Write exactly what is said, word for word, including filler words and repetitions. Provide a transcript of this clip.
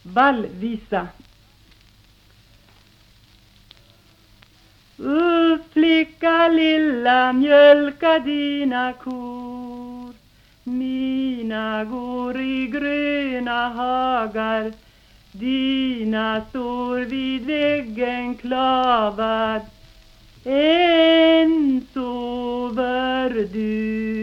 Vallvisa. Uh, flicka lilla, mjölka dina kor. Mina går i gröna hagar. Dina står vid väggen klavad. Än sover du.